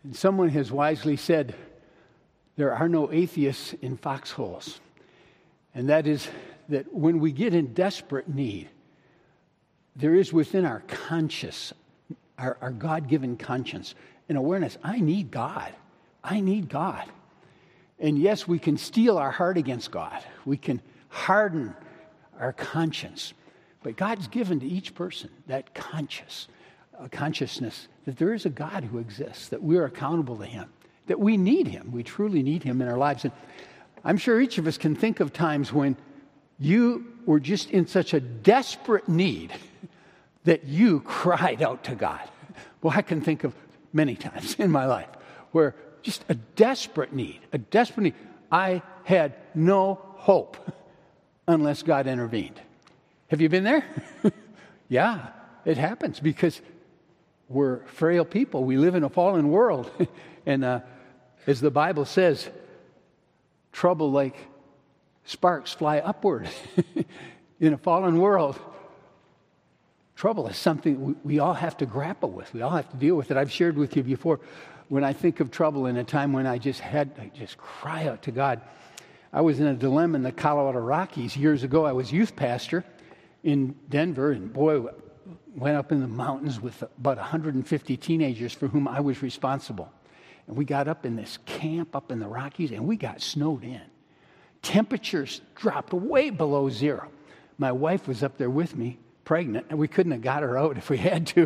And someone has wisely said, there are no atheists in foxholes. And that is that when we get in desperate need, there is within our conscience, our God-given conscience, an awareness, I need God. I need God. And yes, we can steel our heart against God. We can harden our conscience. But God's given to each person that consciousness that there is a God who exists, that we're accountable to Him, that we need Him. We truly need Him in our lives. And I'm sure each of us can think of times when you were just in such a desperate need that you cried out to God. Well, I can think of many times in my life where just a desperate need. I had no hope unless God intervened. Have you been there? Yeah, it happens because we're frail people. We live in a fallen world. And as the Bible says, trouble like sparks fly upward. In a fallen world, trouble is something we all have to grapple with. We all have to deal with it. I've shared with you before, when I think of trouble in a time when I just cry out to God. I was in a dilemma in the Colorado Rockies years ago. I was youth pastor in Denver, and boy, went up in the mountains with about 150 teenagers for whom I was responsible. And we got up in this camp up in the Rockies, and we got snowed in. Temperatures dropped way below zero. My wife was up there with me, pregnant, and we couldn't have got her out if we had to.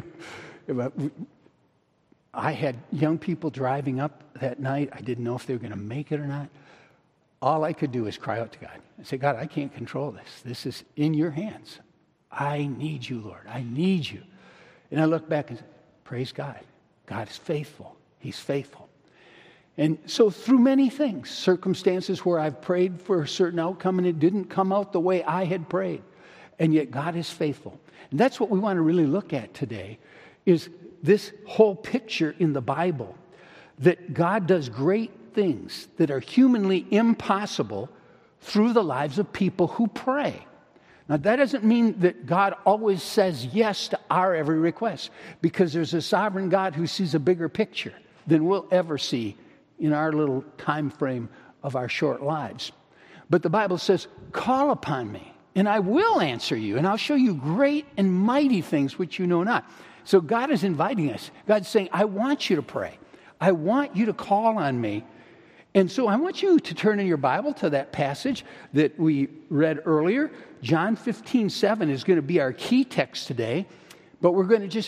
I had young people driving up that night. I didn't know if they were going to make it or not. All I could do is cry out to God. I said, God, I can't control this. This is in your hands. I need you, Lord. I need you. And I look back and say, praise God. God is faithful. He's faithful. And so through many things, circumstances where I've prayed for a certain outcome and it didn't come out the way I had prayed, and yet God is faithful. And that's what we want to really look at today, is this whole picture in the Bible, that God does great things that are humanly impossible through the lives of people who pray. Now, that doesn't mean that God always says yes to our every request, because there's a sovereign God who sees a bigger picture than we'll ever see in our little time frame of our short lives. But the Bible says, call upon me, and I will answer you, and I'll show you great and mighty things which you know not. So God is inviting us. God's saying, I want you to pray. I want you to call on me. And so I want you to turn in your Bible to that passage that we read earlier. John 15:7 is going to be our key text today. But we're going to just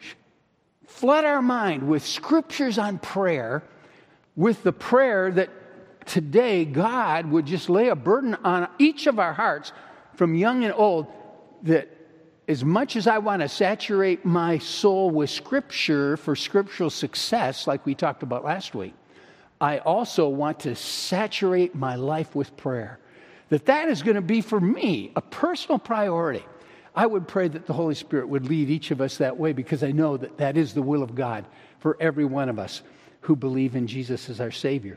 flood our mind with scriptures on prayer, with the prayer that today God would just lay a burden on each of our hearts, from young and old, that as much as I want to saturate my soul with Scripture for scriptural success, like we talked about last week, I also want to saturate my life with prayer. That is going to be, for me, a personal priority. I would pray that the Holy Spirit would lead each of us that way, because I know that that is the will of God for every one of us who believe in Jesus as our Savior.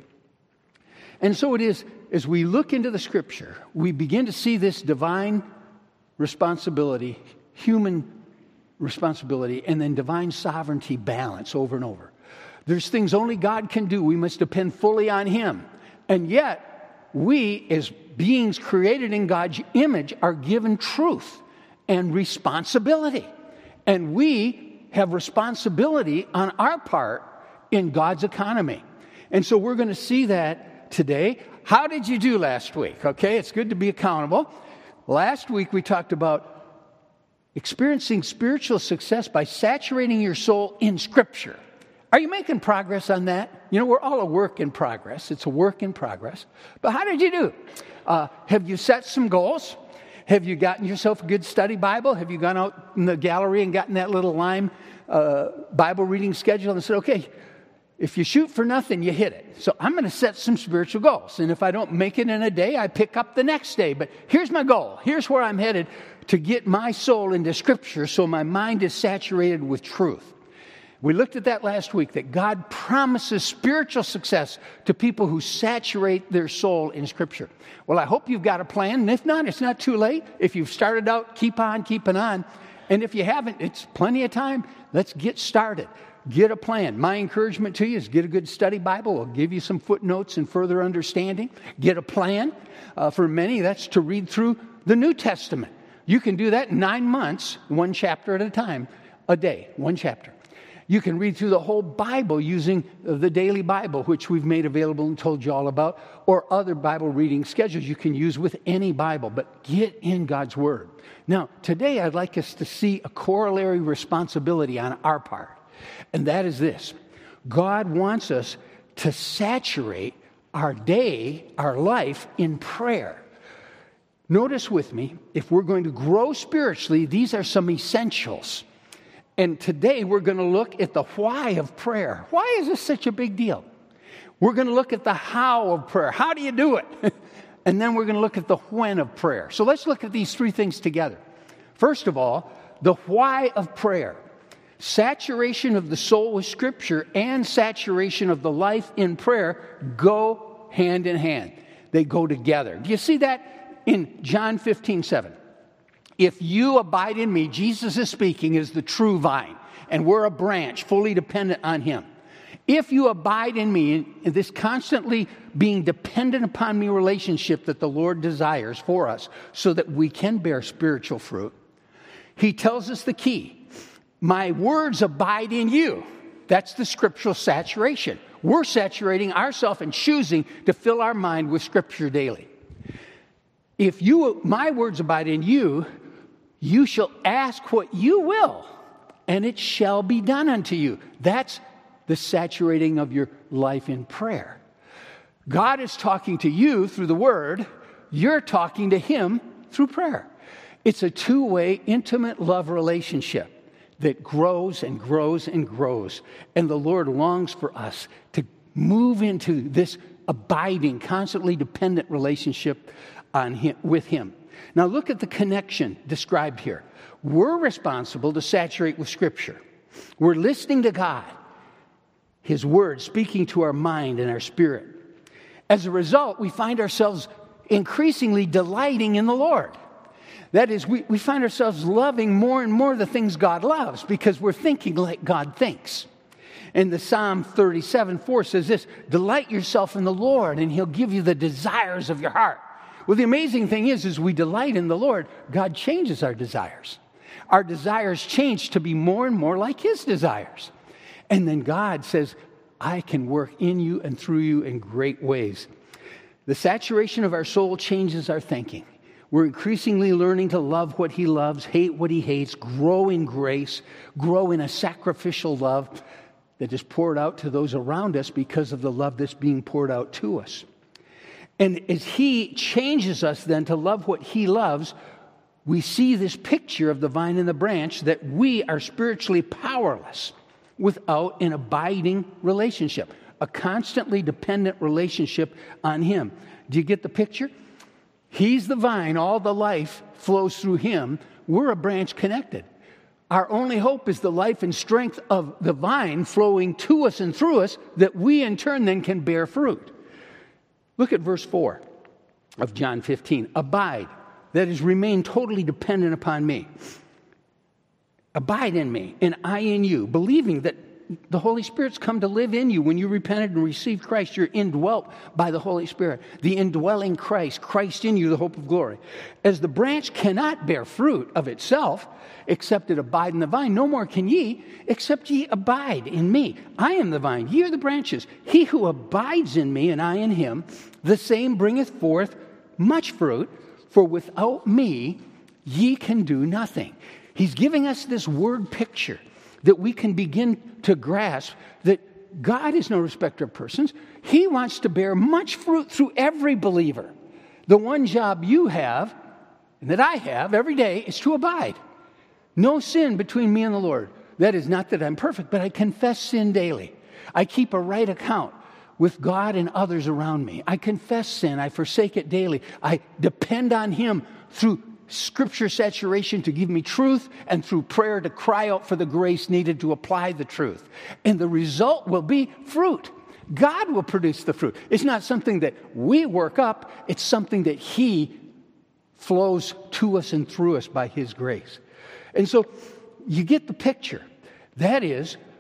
And so it is, as we look into the Scripture, we begin to see this divine responsibility, human responsibility, and then divine sovereignty balance over and over. There's things only God can do. We must depend fully on Him. And yet, we, as beings created in God's image, are given truth and responsibility. And we have responsibility on our part in God's economy. And so we're going to see that today. How did you do last week? Okay, it's good to be accountable. Last week we talked about experiencing spiritual success by saturating your soul in Scripture. Are you making progress on that? You know, we're all a work in progress. It's a work in progress. But how did you do? Have you set some goals? Have you gotten yourself a good study Bible? Have you gone out in the gallery and gotten that little Lime Bible reading schedule and said, okay, if you shoot for nothing, you hit it. So I'm going to set some spiritual goals. And if I don't make it in a day, I pick up the next day. But here's my goal. Here's where I'm headed, to get my soul into Scripture so my mind is saturated with truth. We looked at that last week, that God promises spiritual success to people who saturate their soul in Scripture. Well, I hope you've got a plan. And if not, it's not too late. If you've started out, keep on keeping on. And if you haven't, it's plenty of time. Let's get started. get a plan. My encouragement to you is get a good study Bible. We'll give you some footnotes and further understanding. Get a plan. For many, that's to read through the New Testament. You can do that in 9 months, one chapter at a time, a day, one chapter. You can read through the whole Bible using the Daily Bible, which we've made available and told you all about, or other Bible reading schedules you can use with any Bible, but get in God's Word. Now, today I'd like us to see a corollary responsibility on our part, and that is this. God wants us to saturate our day, our life, in prayer. Notice with me, if we're going to grow spiritually, these are some essentials. And today we're going to look at the why of prayer. Why is this such a big deal? We're going to look at the how of prayer. How do you do it? And then we're going to look at the when of prayer. So let's look at these three things together. First of all, the why of prayer. Saturation of the soul with Scripture and saturation of the life in prayer go hand in hand. They go together. Do you see that in John 15:7? If you abide in me, Jesus is speaking, is the true vine, and we're a branch fully dependent on him. If you abide in me, in this constantly being dependent upon me relationship that the Lord desires for us so that we can bear spiritual fruit, he tells us the key. My words abide in you. That's the scriptural saturation. We're saturating ourselves and choosing to fill our mind with Scripture daily. If my words abide in you, you shall ask what you will, and it shall be done unto you. That's the saturating of your life in prayer. God is talking to you through the Word. You're talking to him through prayer. It's a two-way, intimate love relationship that grows and grows and grows. And the Lord longs for us to move into this abiding, constantly dependent relationship with him. Now look at the connection described here. We're responsible to saturate with Scripture. We're listening to God, his word speaking to our mind and our spirit. As a result, we find ourselves increasingly delighting in the Lord. That is, we find ourselves loving more and more the things God loves because we're thinking like God thinks. And the Psalm 37:4 says this, delight yourself in the Lord and he'll give you the desires of your heart. Well, the amazing thing is, as we delight in the Lord, God changes our desires. Our desires change to be more and more like his desires. And then God says, I can work in you and through you in great ways. The saturation of our soul changes our thinking. We're increasingly learning to love what he loves, hate what he hates, grow in grace, grow in a sacrificial love that is poured out to those around us because of the love that's being poured out to us. And as he changes us then to love what he loves, we see this picture of the vine and the branch that we are spiritually powerless without an abiding relationship, a constantly dependent relationship on him. Do you get the picture? He's the vine, all the life flows through him. We're a branch connected. Our only hope is the life and strength of the vine flowing to us and through us that we in turn then can bear fruit. Look at verse 4 of John 15. Abide, that is, remain totally dependent upon me. Abide in me, and I in you, believing that the Holy Spirit's come to live in you. When you repented and received Christ, you're indwelt by the Holy Spirit. The indwelling Christ, Christ in you, the hope of glory. As the branch cannot bear fruit of itself, except it abide in the vine, no more can ye, except ye abide in me. I am the vine, ye are the branches. He who abides in me, and I in him, the same bringeth forth much fruit, for without me ye can do nothing. He's giving us this word picture that we can begin to grasp that God is no respecter of persons. He wants to bear much fruit through every believer. The one job you have, and that I have every day, is to abide. No sin between me and the Lord. That is not that I'm perfect, but I confess sin daily. I keep a right account with God and others around me. I confess sin. I forsake it daily. I depend on him through Scripture saturation to give me truth, and through prayer to cry out for the grace needed to apply the truth. And the result will be fruit. God will produce the fruit. It's not something that we work up. It's something that he flows to us and through us by his grace. And so you get the picture. That is,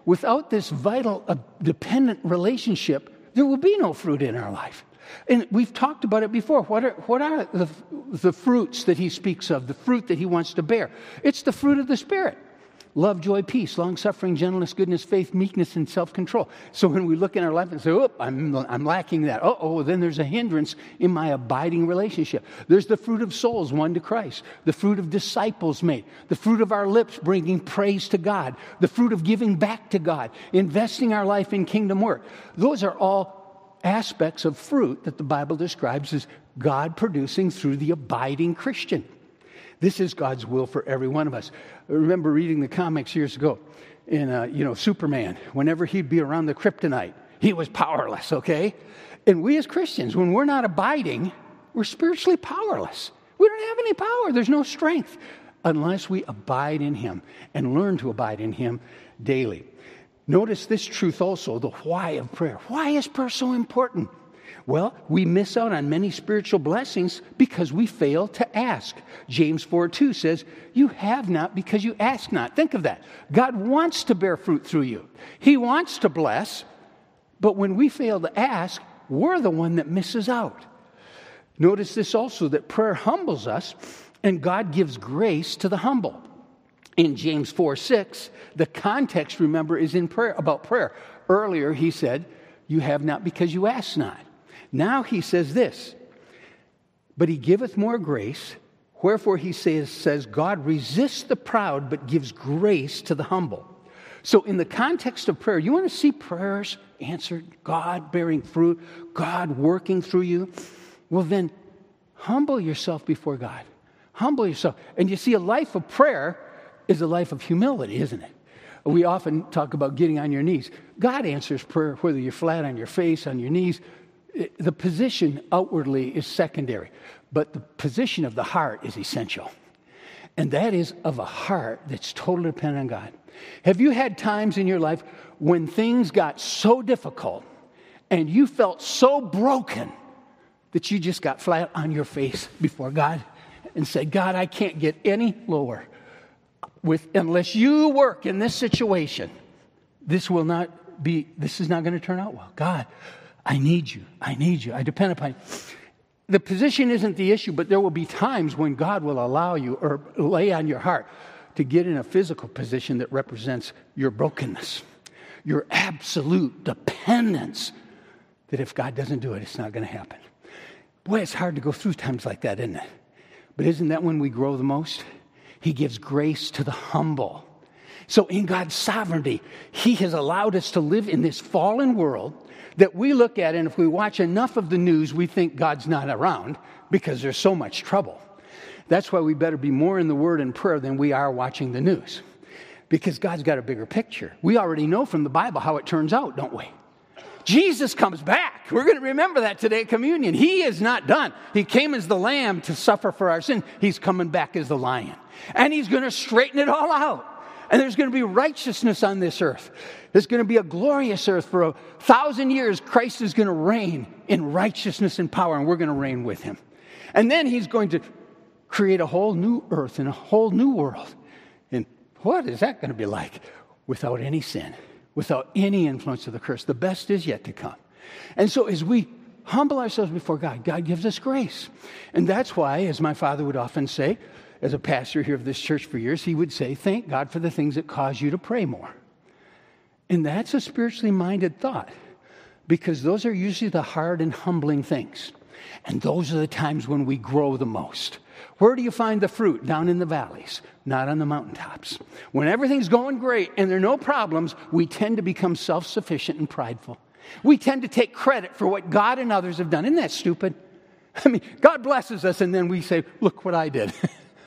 Without this vital, dependent relationship, there will be no fruit in our life. And we've talked about it before. What are the fruits that he speaks of, the fruit that he wants to bear? It's the fruit of the Spirit. Love, joy, peace, long-suffering, gentleness, goodness, faith, meekness, and self-control. So when we look in our life and say, oh, I'm lacking that. Then there's a hindrance in my abiding relationship. There's the fruit of souls won to Christ. The fruit of disciples made. The fruit of our lips bringing praise to God. The fruit of giving back to God. Investing our life in kingdom work. Those are all aspects of fruit that the Bible describes as God producing through the abiding Christian. This is God's will for every one of us. I remember reading the comics years ago, and Superman, whenever he'd be around the kryptonite, he was powerless, okay? And we as Christians, when we're not abiding, we're spiritually powerless. We don't have any power. There's no strength unless we abide in him and learn to abide in him daily. Notice this truth also, the why of prayer. Why is prayer so important? Well, we miss out on many spiritual blessings because we fail to ask. James 4:2 says, you have not because you ask not. Think of that. God wants to bear fruit through you. He wants to bless, but when we fail to ask, we're the one that misses out. Notice this also, that prayer humbles us, and God gives grace to the humble. In James 4:6, the context, remember, is in prayer, about prayer. Earlier, he said, you have not because you ask not. Now he says this, but he giveth more grace, wherefore he says, God resists the proud, but gives grace to the humble. So in the context of prayer, you want to see prayers answered, God bearing fruit, God working through you? Well, then humble yourself before God. Humble yourself. And you see, a life of prayer is a life of humility, isn't it? We often talk about getting on your knees. God answers prayer, whether you're flat on your face, on your knees. The position outwardly is secondary, but the position of the heart is essential. And that is of a heart that's totally dependent on God. Have you had times in your life when things got so difficult and you felt so broken that you just got flat on your face before God and said, God, I can't get any lower unless you work in this situation. This is not going to turn out well. God, I need you. I need you. I depend upon you. The position isn't the issue, but there will be times when God will allow you or lay on your heart to get in a physical position that represents your brokenness, your absolute dependence that if God doesn't do it, it's not going to happen. Boy, it's hard to go through times like that, isn't it? But isn't that when we grow the most? He gives grace to the humble. So in God's sovereignty, he has allowed us to live in this fallen world that we look at, and if we watch enough of the news, we think God's not around because there's so much trouble. That's why we better be more in the Word and prayer than we are watching the news, because God's got a bigger picture. We already know from the Bible how it turns out, don't we? Jesus comes back. We're going to remember that today at communion. He is not done. He came as the lamb to suffer for our sin. He's coming back as the lion. And he's going to straighten it all out. And there's going to be righteousness on this earth. There's going to be a glorious earth for 1,000 years. Christ is going to reign in righteousness and power, and we're going to reign with him. And then he's going to create a whole new earth and a whole new world. And what is that going to be like? Without any sin, without any influence of the curse. The best is yet to come. And so as we humble ourselves before God, God gives us grace. And that's why, as my father would often say, as a pastor here of this church for years, he would say, thank God for the things that cause you to pray more. And that's a spiritually minded thought, because those are usually the hard and humbling things. And those are the times when we grow the most. Where do you find the fruit? Down in the valleys, not on the mountaintops. When everything's going great and there are no problems, we tend to become self-sufficient and prideful. We tend to take credit for what God and others have done. Isn't that stupid? I mean, God blesses us and then we say, look what I did.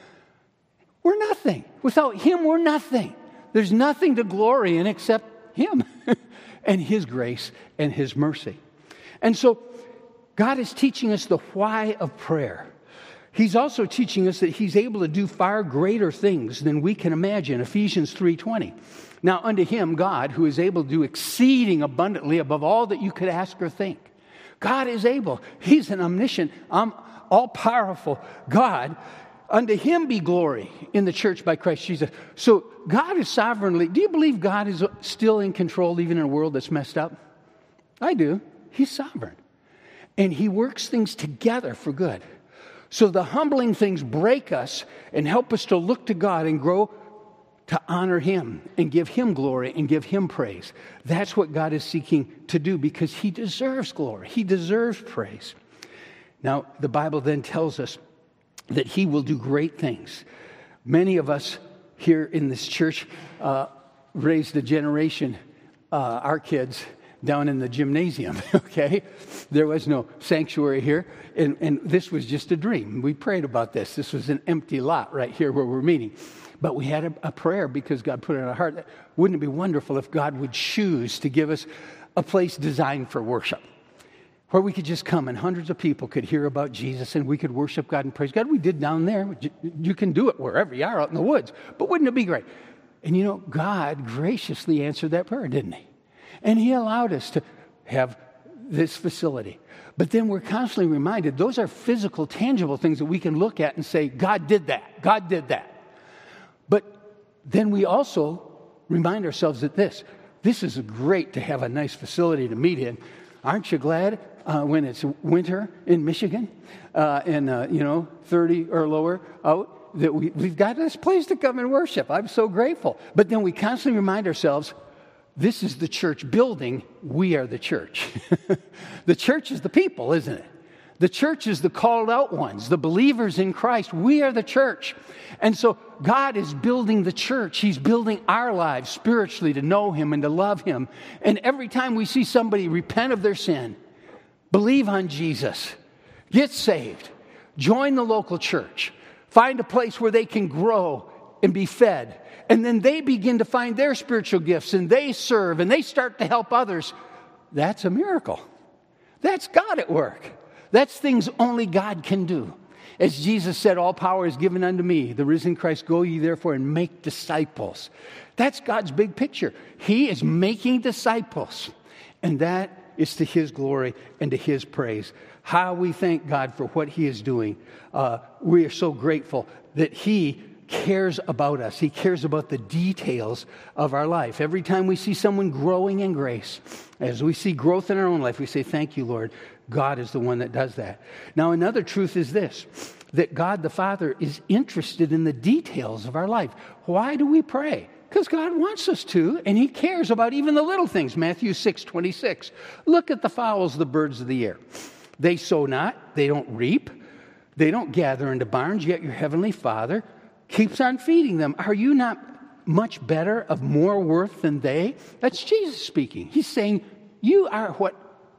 We're nothing. Without him, we're nothing. There's nothing to glory in except him and his grace and his mercy. And so God is teaching us the why of prayer. He's also teaching us that he's able to do far greater things than we can imagine. Ephesians 3:20. Now unto him, God, who is able to do exceeding abundantly above all that you could ask or think. God is able. He's an omniscient, all-powerful God Unto him be glory in the church by Christ Jesus. So God is sovereignly, do you believe God is still in control even in a world that's messed up? I do. He's sovereign. And he works things together for good. So the humbling things break us and help us to look to God and grow to honor him and give him glory and give him praise. That's what God is seeking to do because he deserves glory. He deserves praise. Now, the Bible then tells us that he will do great things. Many of us here in this church raised a generation, our kids, down in the gymnasium, okay? There was no sanctuary here, and this was just a dream. We prayed about this. This was an empty lot right here where we're meeting. But we had a prayer because God put it in our heart. Wouldn't it be wonderful if God would choose to give us a place designed for worship, where we could just come and hundreds of people could hear about Jesus and we could worship God and praise God. We did down there. You can do it wherever you are out in the woods. But wouldn't it be great? And you know, God graciously answered that prayer, didn't he? And he allowed us to have this facility. But then we're constantly reminded those are physical, tangible things that we can look at and say, God did that. God did that. But then we also remind ourselves that this is great to have a nice facility to meet in. Aren't you glad when it's winter in Michigan and 30 or lower out that we've got this place to come and worship? I'm so grateful. But then we constantly remind ourselves, this is the church building. We are the church. The church is the people, isn't it? The church is the called out ones, the believers in Christ. We are the church. And so God is building the church. He's building our lives spiritually to know him and to love him. And every time we see somebody repent of their sin, believe on Jesus, get saved, join the local church, find a place where they can grow and be fed, and then they begin to find their spiritual gifts and they serve and they start to help others, that's a miracle. That's God at work. That's things only God can do. As Jesus said, all power is given unto me, the risen Christ, go ye therefore and make disciples. That's God's big picture. He is making disciples. And that is to his glory and to his praise. How we thank God for what he is doing. We are so grateful that he cares about us. He cares about the details of our life. Every time we see someone growing in grace, as we see growth in our own life, we say, thank you, Lord. God is the one that does that. Now, another truth is this, that God the Father is interested in the details of our life. Why do we pray? Because God wants us to, and he cares about even the little things. Matthew 6:26. Look at the fowls, the birds of the air. They sow not, they don't reap, they don't gather into barns, yet your heavenly Father keeps on feeding them. Are you not much better, of more worth than they? That's Jesus speaking. He's saying, you are what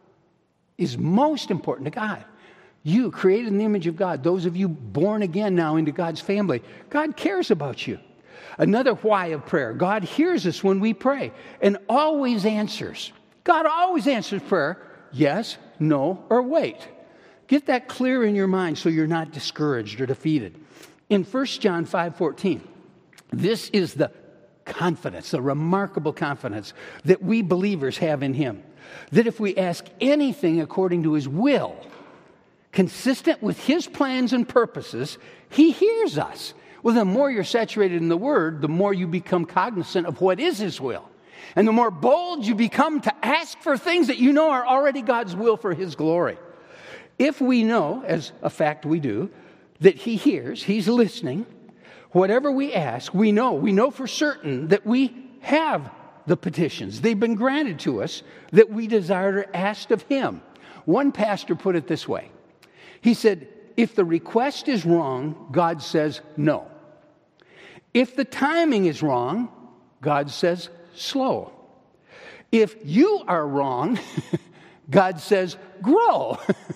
is most important to God. You, created in the image of God, those of you born again now into God's family, God cares about you. Another why of prayer, God hears us when we pray and always answers. God always answers prayer, yes, no, or wait. Get that clear in your mind so you're not discouraged or defeated. In 1 John 5:14, this is the confidence, the remarkable confidence that we believers have in him. That if we ask anything according to his will, consistent with his plans and purposes, he hears us. Well, the more you're saturated in the Word, the more you become cognizant of what is his will. And the more bold you become to ask for things that you know are already God's will for his glory. If we know, as a fact we do, that he hears, he's listening, whatever we ask, we know for certain that we have the petitions. They've been granted to us that we desire or asked of him. One pastor put it this way. He said, if the request is wrong, God says no. If the timing is wrong, God says slow. If you are wrong, God says grow.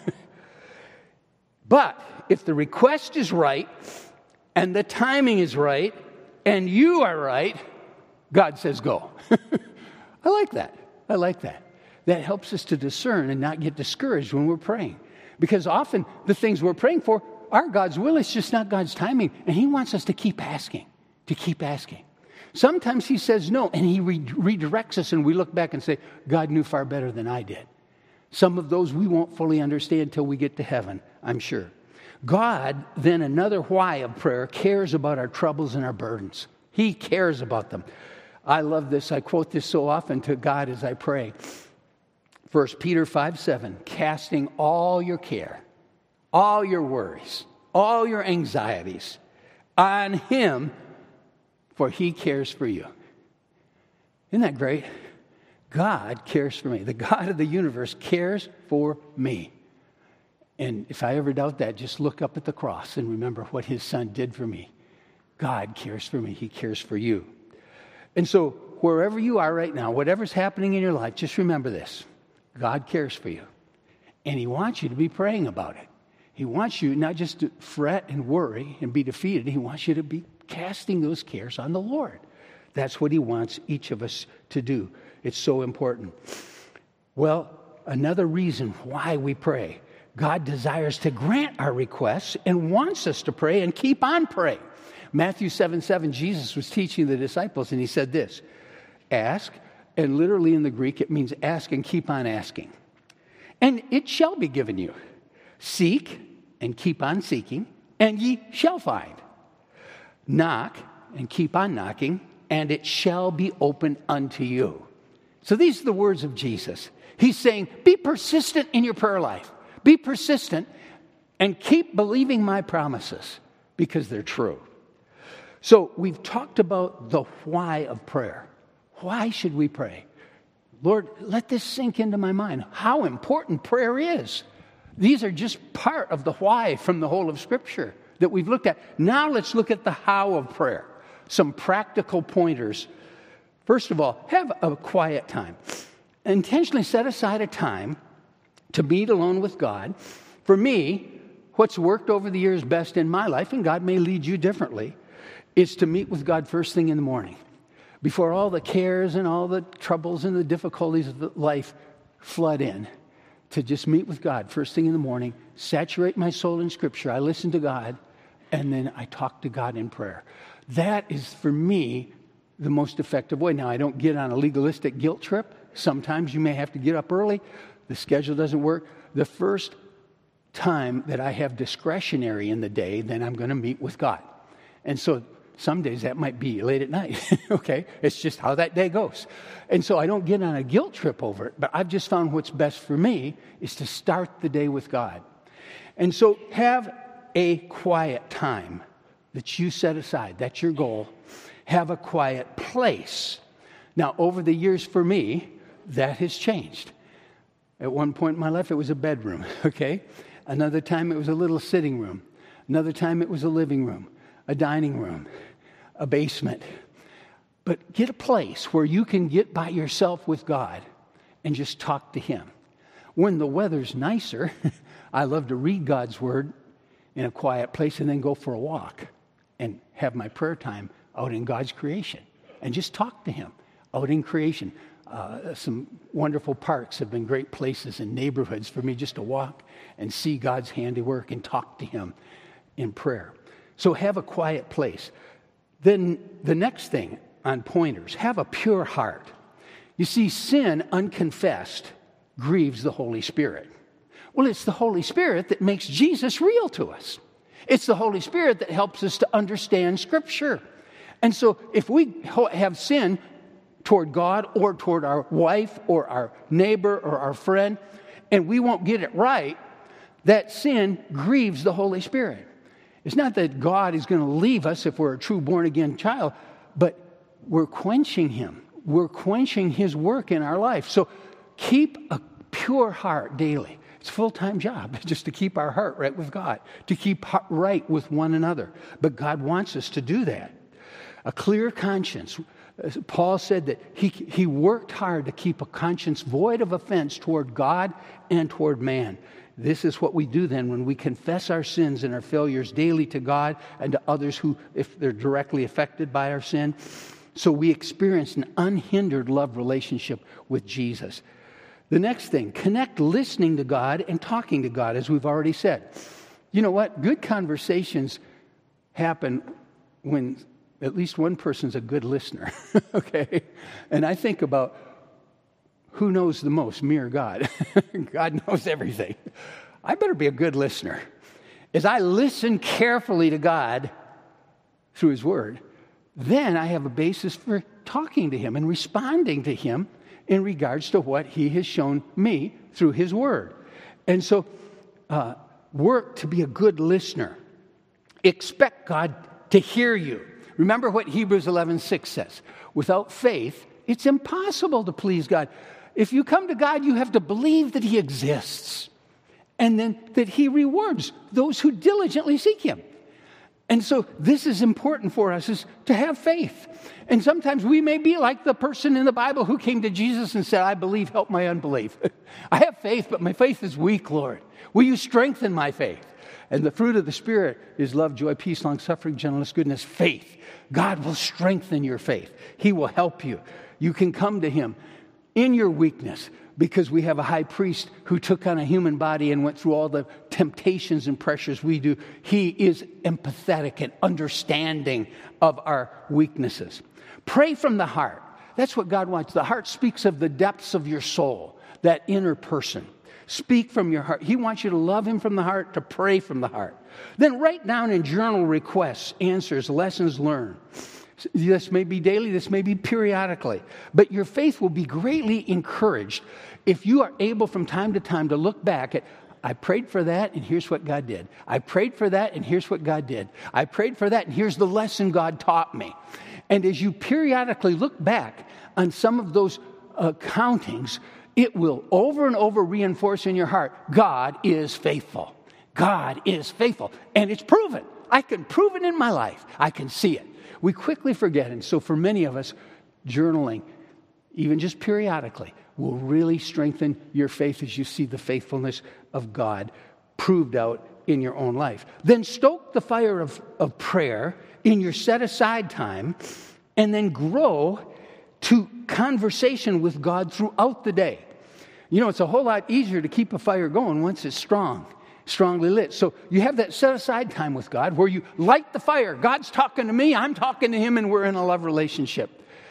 But if the request is right and the timing is right and you are right, God says go. I like that. I like that. That helps us to discern and not get discouraged when we're praying. Because often the things we're praying for are God's will. It's just not God's timing. And he wants us to keep asking, Sometimes he says no, and he redirects us, and we look back and say, God knew far better than I did. Some of those we won't fully understand until we get to heaven, I'm sure. God, then another why of prayer, cares about our troubles and our burdens. He cares about them. I love this. I quote this so often to God as I pray. 1 Peter 5:7, casting all your care, all your worries, all your anxieties on Him, for He cares for you. Isn't that great? God cares for me. The God of the universe cares for me. And if I ever doubt that, just look up at the cross and remember what His Son did for me. God cares for me. He cares for you. And so wherever you are right now, whatever's happening in your life, just remember this. God cares for you. And He wants you to be praying about it. He wants you not just to fret and worry and be defeated. He wants you to be casting those cares on the Lord. That's what He wants each of us to do. It's so important. Well, another reason why we pray. God desires to grant our requests and wants us to pray and keep on praying. Matthew 7:7, Jesus was teaching the disciples, and He said this, ask, and literally in the Greek it means ask and keep on asking. And it shall be given you. Seek and keep on seeking, and ye shall find. Knock and keep on knocking, and it shall be opened unto you. So these are the words of Jesus. He's saying, be persistent in your prayer life. Be persistent and keep believing my promises because they're true. So we've talked about the why of prayer. Why should we pray? Lord, let this sink into my mind, how important prayer is. These are just part of the why from the whole of Scripture that we've looked at. Now let's look at the how of prayer. Some practical pointers. First of all, have a quiet time. Intentionally set aside a time to meet alone with God. For me, what's worked over the years best in my life, and God may lead you differently, is to meet with God first thing in the morning. Before all the cares and all the troubles and the difficulties of life flood in, to just meet with God first thing in the morning, saturate my soul in Scripture. I listen to God, and then I talk to God in prayer. That is, for me, the most effective way. Now, I don't get on a legalistic guilt trip. Sometimes you may have to get up early. The schedule doesn't work. The first time that I have discretionary in the day, then I'm going to meet with God. And so some days that might be late at night, okay? It's just how that day goes. And so I don't get on a guilt trip over it, but I've just found what's best for me is to start the day with God. And so have a quiet time that you set aside. That's your goal. Have a quiet place. Now, over the years for me, that has changed. At one point in my life, it was a bedroom, okay? Another time, it was a little sitting room. Another time, it was a living room, a dining room, a basement. But get a place where you can get by yourself with God and just talk to Him. When the weather's nicer, I love to read God's Word in a quiet place and then go for a walk and have my prayer time out in God's creation and just talk to Him out in creation. Some wonderful parks have been great places and neighborhoods for me just to walk and see God's handiwork and talk to Him in prayer. So have a quiet place. Then the next thing on pointers, have a pure heart. You see, sin unconfessed grieves the Holy Spirit. Well, it's the Holy Spirit that makes Jesus real to us. It's the Holy Spirit that helps us to understand Scripture. And so if we have sin toward God or toward our wife or our neighbor or our friend, and we won't get it right, that sin grieves the Holy Spirit. It's not that God is going to leave us if we're a true born-again child, but we're quenching Him. We're quenching His work in our life. So keep a pure heart daily. It's a full-time job just to keep our heart right with God, to keep right with one another. But God wants us to do that. A clear conscience. Paul said that he worked hard to keep a conscience void of offense toward God and toward man. This is what we do then when we confess our sins and our failures daily to God and to others who, if they're directly affected by our sin. So we experience an unhindered love relationship with Jesus. The next thing, connect listening to God and talking to God, as we've already said. You know what? Good conversations happen when at least one person's a good listener, okay? And I think about who knows the most, me or God? God knows everything. I better be a good listener. as I listen carefully to God through His Word, then I have a basis for talking to Him and responding to Him in regards to what He has shown me through His Word. And so, work to be a good listener. Expect God to hear you. Remember what Hebrews 11:6 says. Without faith, it's impossible to please God. If you come to God, you have to believe that He exists, and then that He rewards those who diligently seek Him. And so this is important for us, is to have faith. And sometimes we may be like the person in the Bible who came to Jesus and said, I believe, help my unbelief. I have faith, but my faith is weak, Lord. Will you strengthen my faith? And the fruit of the Spirit is love, joy, peace, long-suffering, gentleness, goodness, faith. God will strengthen your faith. He will help you. You can come to Him in your weakness, because we have a high priest who took on a human body and went through all the temptations and pressures we do. He is empathetic and understanding of our weaknesses. Pray from the heart. That's what God wants. The heart speaks of the depths of your soul, that inner person. Speak from your heart. He wants you to love Him from the heart, to pray from the heart. Then write down in journal requests, answers, lessons learned. This may be daily, this may be periodically, but your faith will be greatly encouraged if you are able from time to time to look back at, I prayed for that, and here's what God did. I prayed for that, and here's what God did. I prayed for that, and here's the lesson God taught me. And as you periodically look back on some of those countings, it will over and over reinforce in your heart, God is faithful. God is faithful. And it's proven. I can prove it in my life. I can see it. We quickly forget. And so for many of us, journaling, even just periodically, will really strengthen your faith as you see the faithfulness of God proved out in your own life. Then stoke the fire of prayer in your set-aside time, and then grow to conversation with God throughout the day. You know, it's a whole lot easier to keep a fire going once it's strongly lit. So you have that set-aside time with God where you light the fire. God's talking to me, I'm talking to Him, and we're in a love relationship.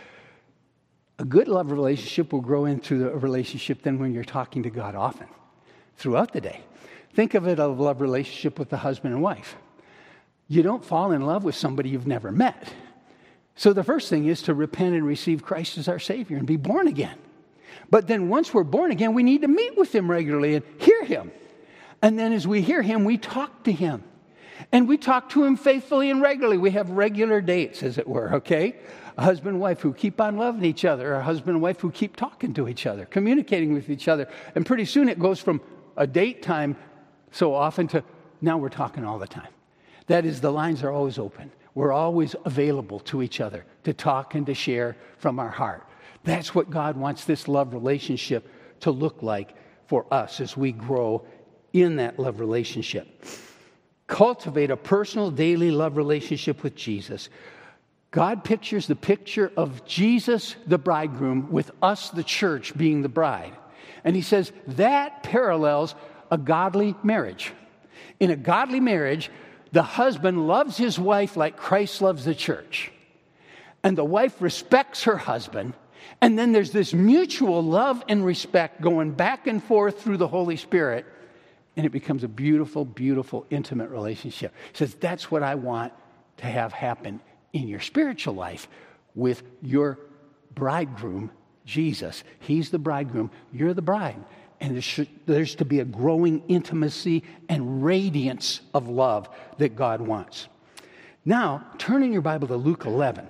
A good love relationship will grow into a relationship then when you're talking to God often, throughout the day. Think of it as a love relationship with the husband and wife. You don't fall in love with somebody you've never met. So the first thing is to repent and receive Christ as our Savior and be born again. But then once we're born again, we need to meet with Him regularly and hear Him. And then as we hear Him, we talk to Him. And we talk to Him faithfully and regularly. We have regular dates, as it were, okay? A husband and wife who keep on loving each other, a husband and wife who keep talking to each other, communicating with each other. And pretty soon it goes from a date time so often to now we're talking all the time. That is, the lines are always open. We're always available to each other to talk and to share from our heart. That's what God wants this love relationship to look like for us as we grow in that love relationship. Cultivate a personal daily love relationship with Jesus. God pictures the picture of Jesus, the bridegroom, with us, the church, being the bride. And He says that parallels a godly marriage. In a godly marriage, the husband loves his wife like Christ loves the church. And the wife respects her husband. And then there's this mutual love and respect going back and forth through the Holy Spirit. And it becomes a beautiful, beautiful, intimate relationship. He says, that's what I want to have happen in your spiritual life with your bridegroom, Jesus. He's the bridegroom. You're the bride. And there's to be a growing intimacy and radiance of love that God wants. Now, turn in your Bible to Luke 11.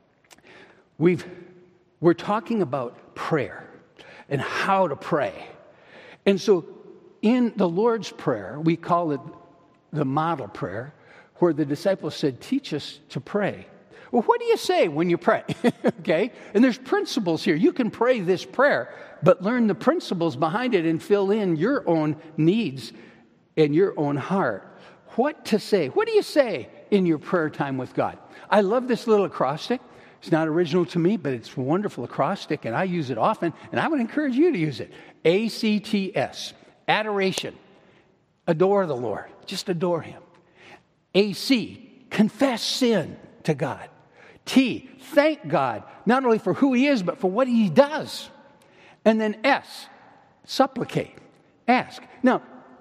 We're talking about prayer and how to pray. And so in the Lord's Prayer, we call it the model prayer, where the disciples said, teach us to pray. Well, what do you say when you pray? Okay? And there's principles here. You can pray this prayer, but learn the principles behind it and fill in your own needs and your own heart. What to say? What do you say in your prayer time with God? I love this little acrostic. It's not original to me, but it's a wonderful acrostic, and I use it often, and I would encourage you to use it. ACTS, adoration. Adore the Lord. Just adore Him. AC, confess sin to God. T, thank God, not only for who He is, but for what He does. And then S, supplicate, ask. Now,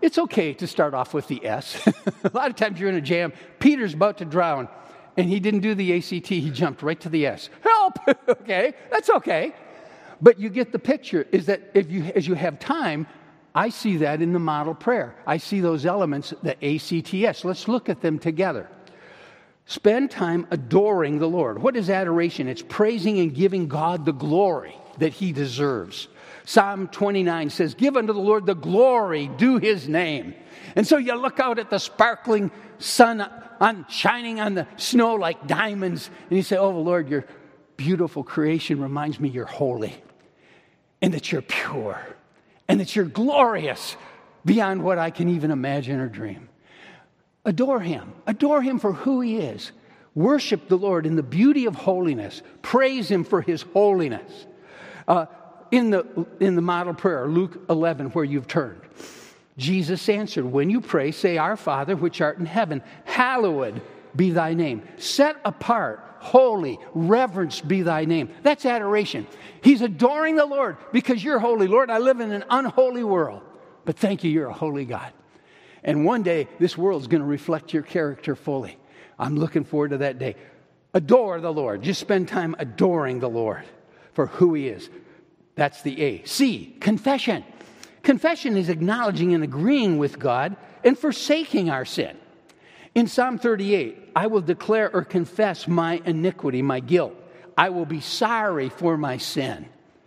it's okay to start off with the S. A lot of times you're in a jam. Peter's about to drown, and he didn't do the ACT. He jumped right to the S. Help! Okay, that's okay. But you get the picture, is that as you have time, I see that in the model prayer. I see those elements, the ACTS. Let's look at them together. Spend time adoring the Lord. What is adoration? It's praising and giving God the glory that he deserves. Psalm 29 says, give unto the Lord the glory due his name. And so you look out at the sparkling sun shining on the snow like diamonds, and you say, oh, Lord, your beautiful creation reminds me you're holy, and that you're pure, and that you're glorious beyond what I can even imagine or dream. Adore him. Adore him for who he is. Worship the Lord in the beauty of holiness. Praise him for his holiness. In the model prayer, Luke 11, where you've turned, Jesus answered, when you pray, say, Our Father, which art in heaven, hallowed be thy name. Set apart, holy, reverenced be thy name. That's adoration. He's adoring the Lord because you're holy. Lord, I live in an unholy world, but thank you, you're a holy God. And one day, this world's going to reflect your character fully. I'm looking forward to that day. Adore the Lord. Just spend time adoring the Lord for who he is. That's the A. C, confession. Confession is acknowledging and agreeing with God and forsaking our sin. In Psalm 38, I will declare or confess my iniquity, my guilt. I will be sorry for my sin.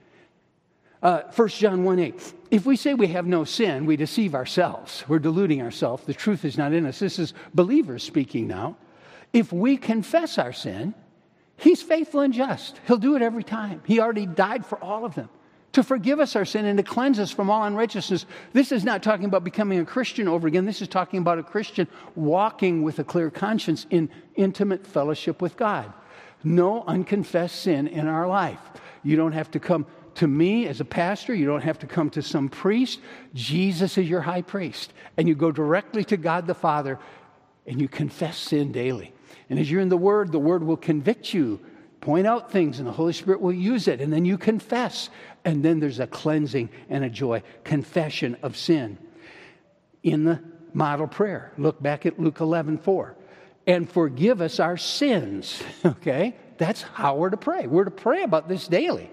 1 John 1:8. If we say we have no sin, we deceive ourselves. We're deluding ourselves. The truth is not in us. This is believers speaking now. If we confess our sin, he's faithful and just. He'll do it every time. He already died for all of them to forgive us our sin and to cleanse us from all unrighteousness. This is not talking about becoming a Christian over again. This is talking about a Christian walking with a clear conscience in intimate fellowship with God. No unconfessed sin in our life. You don't have to come to me as a pastor. You don't have to come to some priest. Jesus is your high priest. And you go directly to God the Father and you confess sin daily. And as you're in the Word will convict you, point out things, and the Holy Spirit will use it. And then you confess. And then there's a cleansing and a joy. Confession of sin. In the model prayer, look back at Luke 11:4. And forgive us our sins. Okay? That's how we're to pray. We're to pray about this daily.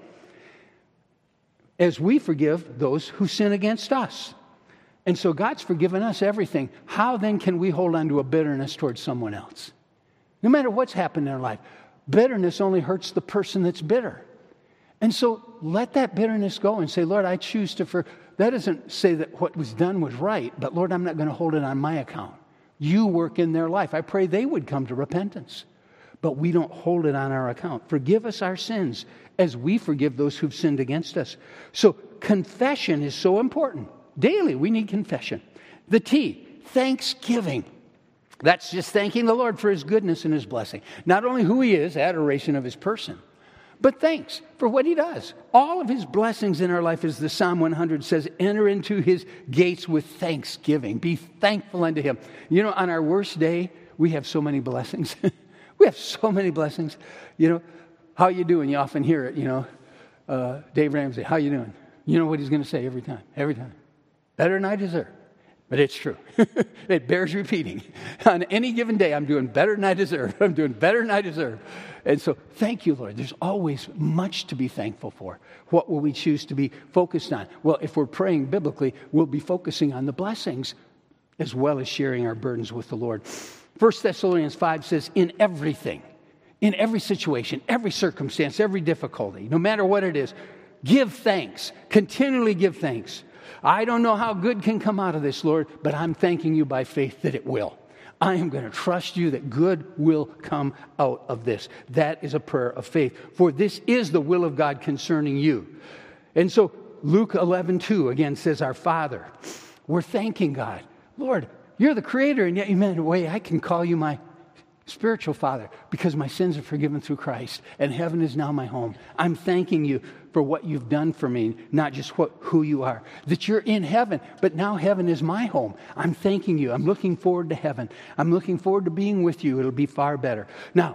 As we forgive those who sin against us. And so God's forgiven us everything. How then can we hold on to a bitterness towards someone else? No matter what's happened in our life, bitterness only hurts the person that's bitter. And so let that bitterness go and say, Lord, I choose to That doesn't say that what was done was right, but Lord, I'm not going to hold it on my account. You work in their life. I pray they would come to repentance. But we don't hold it on our account. Forgive us our sins as we forgive those who've sinned against us. So confession is so important. Daily, we need confession. The T, thanksgiving. That's just thanking the Lord for his goodness and his blessing. Not only who he is, adoration of his person, but thanks for what he does. All of his blessings in our life, as the Psalm 100 says, enter into his gates with thanksgiving. Be thankful unto him. You know, on our worst day, we have so many blessings. We have so many blessings. You know, how you doing? You often hear it, Dave Ramsey, how you doing? You know what he's going to say every time? Every time. Better than I deserve. But it's true. It bears repeating. On any given day, I'm doing better than I deserve. I'm doing better than I deserve. And so, thank you, Lord. There's always much to be thankful for. What will we choose to be focused on? Well, if we're praying biblically, we'll be focusing on the blessings as well as sharing our burdens with the Lord. 1 Thessalonians 5 says, in everything, in every situation, every circumstance, every difficulty, no matter what it is, give thanks. Continually give thanks. I don't know how good can come out of this, Lord, but I'm thanking you by faith that it will. I am going to trust you that good will come out of this. That is a prayer of faith. For this is the will of God concerning you. And so Luke 11:2 again says, our Father. We're thanking God. Lord, you're the creator, and yet in a way I can call you my spiritual father because my sins are forgiven through Christ, and heaven is now my home. I'm thanking you for what you've done for me, not just who you are. That you're in heaven, but now heaven is my home. I'm thanking you. I'm looking forward to heaven. I'm looking forward to being with you. It'll be far better. Now,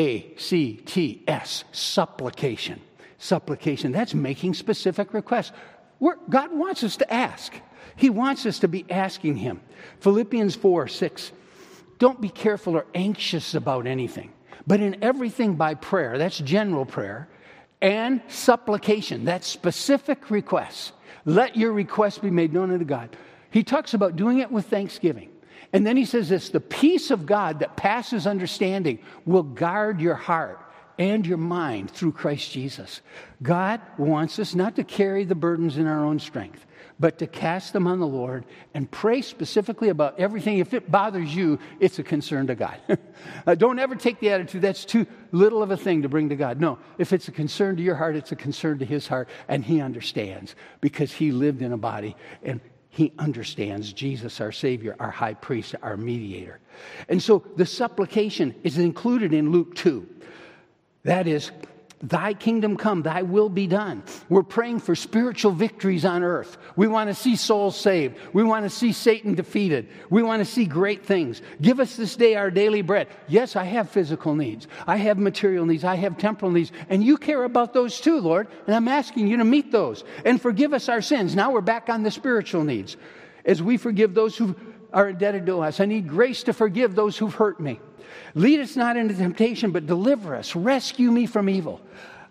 A-C-T-S, supplication. Supplication, that's making specific requests. God wants us to ask. He wants us to be asking him. Philippians 4:6. Don't be careful or anxious about anything, but in everything by prayer, that's general prayer, and supplication, that's specific requests. Let your requests be made known unto God. He talks about doing it with thanksgiving. And then he says this, the peace of God that passes understanding will guard your heart and your mind through Christ Jesus. God wants us not to carry the burdens in our own strength, but to cast them on the Lord and pray specifically about everything. If it bothers you, it's a concern to God. Don't ever take the attitude, that's too little of a thing to bring to God. No, if it's a concern to your heart, it's a concern to his heart, and he understands because he lived in a body and he understands Jesus, our Savior, our high priest, our mediator. And so the supplication is included in Luke 2. That is, thy kingdom come, thy will be done. We're praying for spiritual victories on earth. We want to see souls saved. We want to see Satan defeated. We want to see great things. Give us this day our daily bread. Yes, I have physical needs. I have material needs. I have temporal needs. And you care about those too, Lord. And I'm asking you to meet those. And forgive us our sins. Now we're back on the spiritual needs. As we forgive those who are indebted to us. I need grace to forgive those who've hurt me. Lead us not into temptation, but deliver us. Rescue me from evil.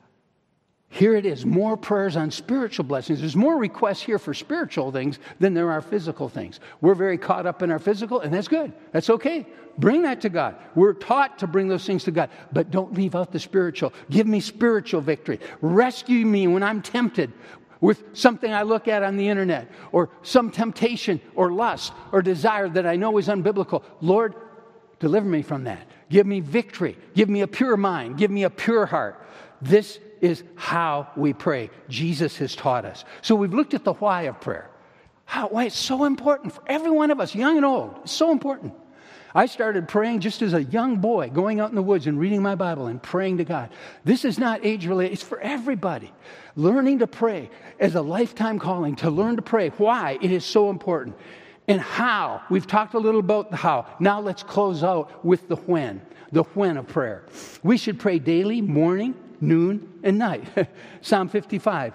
Here it is, more prayers on spiritual blessings. There's more requests here for spiritual things than there are physical things. We're very caught up in our physical, and that's good. That's okay. Bring that to God. We're taught to bring those things to God, but don't leave out the spiritual. Give me spiritual victory. Rescue me when I'm tempted with something I look at on the internet, or some temptation or lust or desire that I know is unbiblical. Lord, deliver me from that. Give me victory. Give me a pure mind. Give me a pure heart. This is how we pray. Jesus has taught us. So we've looked at the why of prayer. Why it's so important for every one of us, young and old. It's so important. I started praying just as a young boy, going out in the woods and reading my Bible and praying to God. This is not age-related. It's for everybody. Learning to pray as a lifetime calling, to learn to pray. Why? It is so important. And how. We've talked a little about the how. Now let's close out with the when of prayer. We should pray daily, morning, noon, and night. Psalm 55.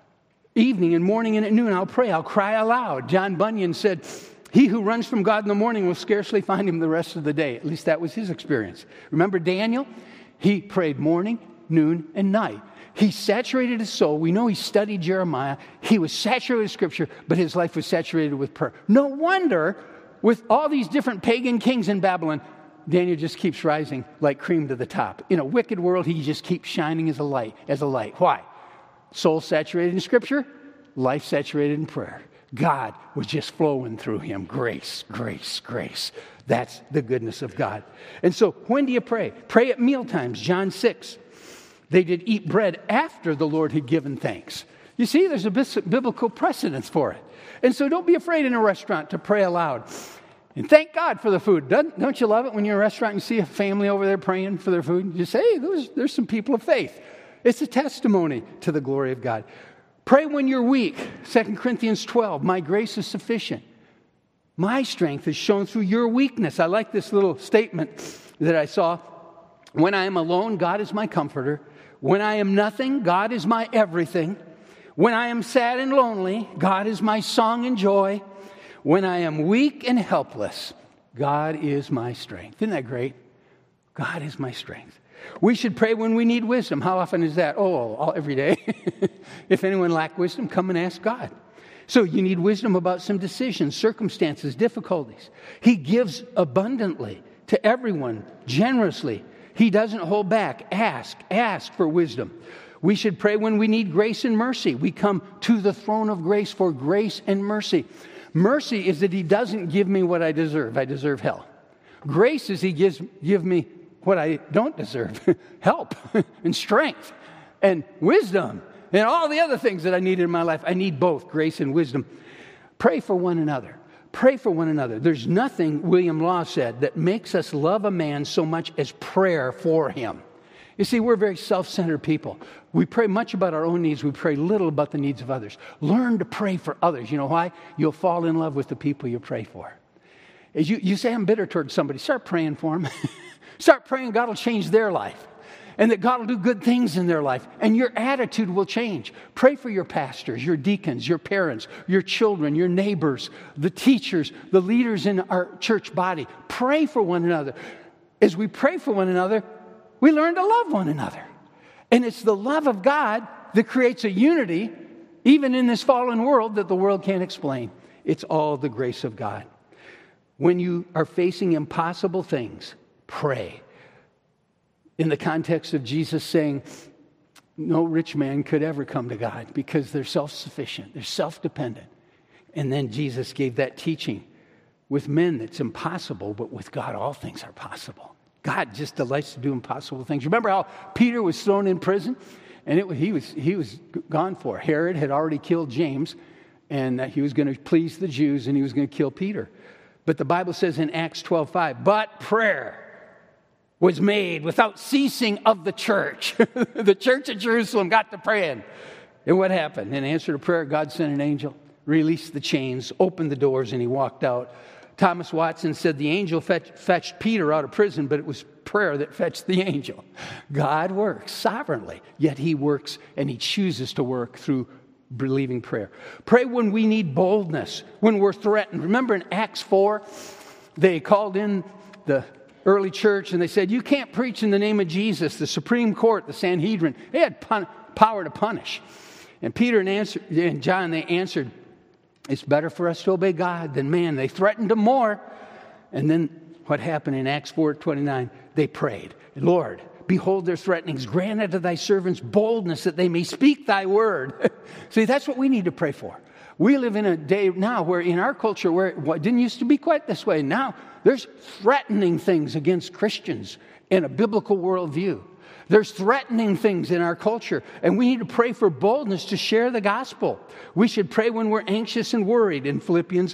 Evening and morning and at noon I'll pray. I'll cry aloud. John Bunyan said, he who runs from God in the morning will scarcely find him the rest of the day. At least that was his experience. Remember Daniel? He prayed morning, noon, and night. He saturated his soul. We know he studied Jeremiah. He was saturated with Scripture, but his life was saturated with prayer. No wonder, with all these different pagan kings in Babylon, Daniel just keeps rising like cream to the top. In a wicked world, he just keeps shining as a light. Why? Soul saturated in Scripture, life saturated in prayer. God was just flowing through him. Grace, grace, grace. That's the goodness of God. And so, when do you pray? Pray at mealtimes, John 6. They did eat bread after the Lord had given thanks. You see, there's a biblical precedence for it. And so don't be afraid in a restaurant to pray aloud. And thank God for the food. Don't you love it when you're in a restaurant and you see a family over there praying for their food? You say, hey, there's some people of faith. It's a testimony to the glory of God. Pray when you're weak. 2 Corinthians 12, my grace is sufficient. My strength is shown through your weakness. I like this little statement that I saw. When I am alone, God is my comforter. When I am nothing, God is my everything. When I am sad and lonely, God is my song and joy. When I am weak and helpless, God is my strength. Isn't that great? God is my strength. We should pray when we need wisdom. How often is that? Every day. If anyone lack wisdom, come and ask God. So you need wisdom about some decisions, circumstances, difficulties. He gives abundantly to everyone, generously. He doesn't hold back. Ask for wisdom. We should pray when we need grace and mercy. We come to the throne of grace for grace and mercy. Mercy is that he doesn't give me what I deserve. I deserve hell. Grace is he give me what I don't deserve. Help and strength and wisdom and all the other things that I need in my life. I need both grace and wisdom. Pray for one another. Pray for one another. There's nothing, William Law said, that makes us love a man so much as prayer for him. You see, we're very self-centered people. We pray much about our own needs. We pray little about the needs of others. Learn to pray for others. You know why? You'll fall in love with the people you pray for. As you say, I'm bitter towards somebody, start praying for them. Start praying God will change their life. and that God will do good things in their life, and your attitude will change. Pray for your pastors, your deacons, your parents, your children, your neighbors, the teachers, the leaders in our church body. Pray for one another. As we pray for one another, we learn to love one another. And it's the love of God that creates a unity, even in this fallen world, that the world can't explain. It's all the grace of God. When you are facing impossible things, pray. In the context of Jesus saying, no rich man could ever come to God because they're self-sufficient, they're self-dependent. And then Jesus gave that teaching. With men, it's impossible, but with God, all things are possible. God just delights to do impossible things. Remember how Peter was thrown in prison? And he was gone for. Herod had already killed James, and he was going to please the Jews, and he was going to kill Peter. But the Bible says in Acts 12:5, but prayer was made without ceasing of the church. The church at Jerusalem got to praying. And what happened? In answer to prayer, God sent an angel, released the chains, opened the doors, and he walked out. Thomas Watson said the angel fetched Peter out of prison, but it was prayer that fetched the angel. God works sovereignly, yet he works and he chooses to work through believing prayer. Pray when we need boldness, when we're threatened. Remember in Acts 4, they called in the early church and they said, you can't preach in the name of Jesus. The Supreme Court, the Sanhedrin, they had power to punish. And Peter and John, they answered, it's better for us to obey God than man. They threatened him more. And then what happened in Acts 4:29? They prayed, Lord, behold their threatenings. Grant unto thy servants boldness that they may speak thy word. See, that's what we need to pray for. We live in a day now where in our culture where it didn't used to be quite this way. Now there's threatening things against Christians in a biblical worldview. There's threatening things in our culture, and we need to pray for boldness to share the gospel. We should pray when we're anxious and worried in Philippians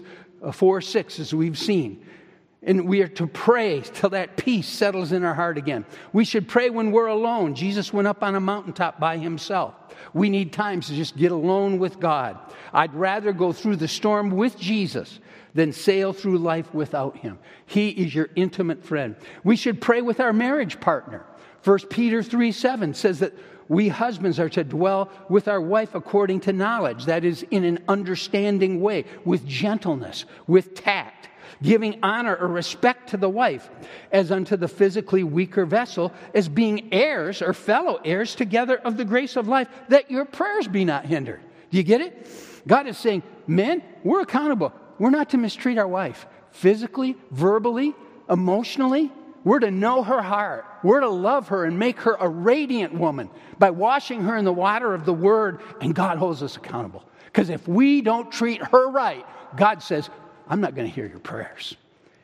4:6, as we've seen. And we are to pray till that peace settles in our heart again. We should pray when we're alone. Jesus went up on a mountaintop by himself. We need times to just get alone with God. I'd rather go through the storm with Jesus than sail through life without him. He is your intimate friend. We should pray with our marriage partner. 1 Peter 3:7 says that we husbands are to dwell with our wife according to knowledge. That is, in an understanding way, with gentleness, with tact, giving honor or respect to the wife as unto the physically weaker vessel, as being heirs or fellow heirs together of the grace of life, that your prayers be not hindered. Do you get it? God is saying, men, we're accountable. We're not to mistreat our wife physically, verbally, emotionally. We're to know her heart. We're to love her and make her a radiant woman by washing her in the water of the Word, and God holds us accountable. Because if we don't treat her right, God says, I'm not going to hear your prayers.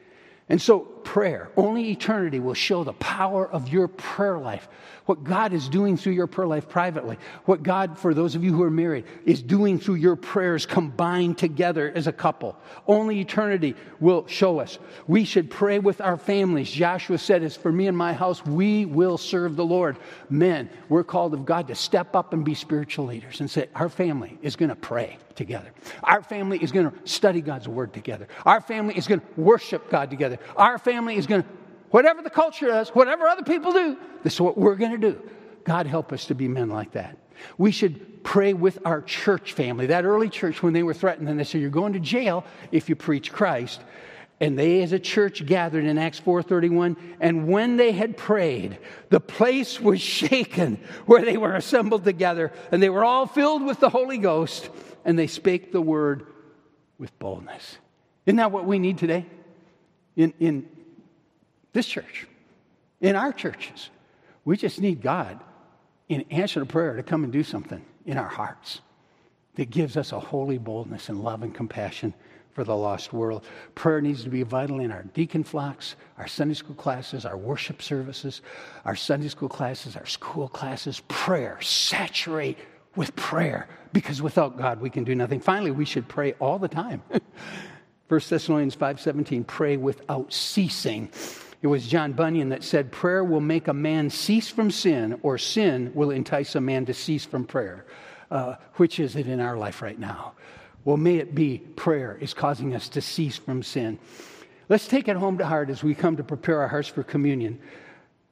And so prayer, only eternity will show the power of your prayer life. What God is doing through your prayer life privately. What God, for those of you who are married, is doing through your prayers combined together as a couple. Only eternity will show us. We should pray with our families. Joshua said, as for me and my house, we will serve the Lord. Men, we're called of God to step up and be spiritual leaders and say, our family is going to pray together. Our family is going to study God's word together. Our family is going to worship God together. Our family is going to, whatever the culture does, whatever other people do, this is what we're going to do. God help us to be men like that. We should pray with our church family. That early church, when they were threatened, and they said, you're going to jail if you preach Christ. And they as a church gathered in Acts 4:31, and when they had prayed, the place was shaken where they were assembled together, and they were all filled with the Holy Ghost, and they spake the word with boldness. Isn't that what we need today? In this church, in our churches. We just need God, in answer to prayer, to come and do something in our hearts that gives us a holy boldness and love and compassion for the lost world. Prayer needs to be vital in our deacon flocks, our Sunday school classes, our worship services, our Sunday school classes, our school classes. Prayer, saturate with prayer, because without God we can do nothing. Finally, we should pray all the time. 1 Thessalonians 5:17, pray without ceasing. It was John Bunyan that said, prayer will make a man cease from sin, or sin will entice a man to cease from prayer. Which is it in our life right now? Well, may it be prayer is causing us to cease from sin. Let's take it home to heart as we come to prepare our hearts for communion.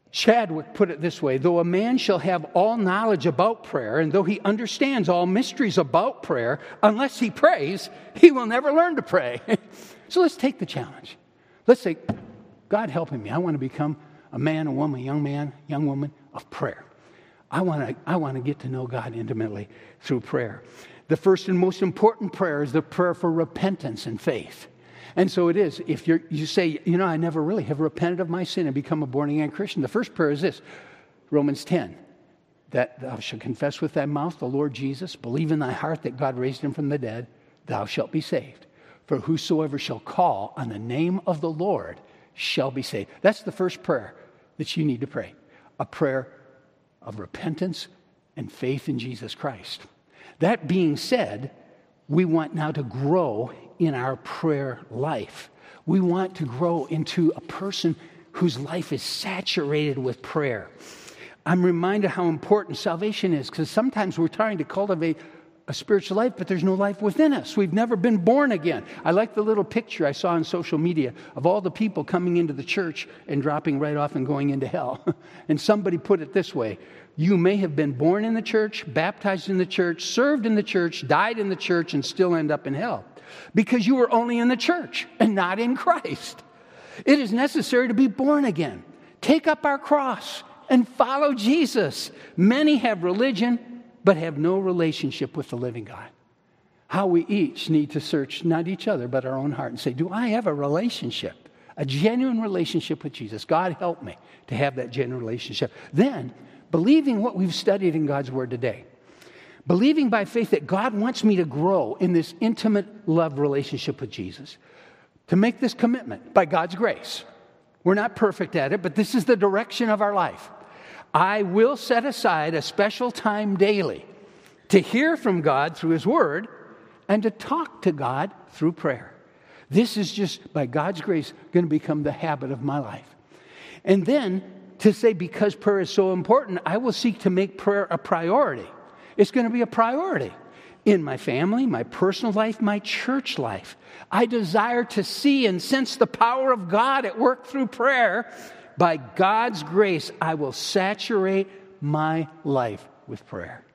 Chadwick put it this way: though a man shall have all knowledge about prayer, and though he understands all mysteries about prayer, unless he prays, he will never learn to pray. So let's take the challenge. Let's say, God helping me. I want to become a man, a woman, young woman of prayer. I want to get to know God intimately through prayer. The first and most important prayer is the prayer for repentance and faith. And so it is. If you say, I never really have repented of my sin and become a born-again Christian, the first prayer is this, Romans 10, that thou shalt confess with thy mouth the Lord Jesus, believe in thy heart that God raised him from the dead, thou shalt be saved. For whosoever shall call on the name of the Lord shall be saved. That's the first prayer that you need to pray, a prayer of repentance and faith in Jesus Christ. That being said, we want now to grow in our prayer life. We want to grow into a person whose life is saturated with prayer. I'm reminded how important salvation is, because sometimes we're trying to cultivate a spiritual life, but there's no life within us. We've never been born again. I like the little picture I saw on social media of all the people coming into the church and dropping right off and going into hell. And somebody put it this way: you may have been born in the church, baptized in the church, served in the church, died in the church, and still end up in hell, because you were only in the church and not in Christ. It is necessary to be born again. Take up our cross and follow Jesus. Many have religion, but have no relationship with the living God. How we each need to search not each other, but our own heart and say, do I have a relationship, a genuine relationship with Jesus? God, help me to have that genuine relationship. Then, believing what we've studied in God's Word today, believing by faith that God wants me to grow in this intimate love relationship with Jesus, to make this commitment by God's grace. We're not perfect at it, but this is the direction of our life. I will set aside a special time daily to hear from God through His Word and to talk to God through prayer. This is just, by God's grace, going to become the habit of my life. And then to say, because prayer is so important, I will seek to make prayer a priority. It's going to be a priority in my family, my personal life, my church life. I desire to see and sense the power of God at work through prayer. By God's grace, I will saturate my life with prayer.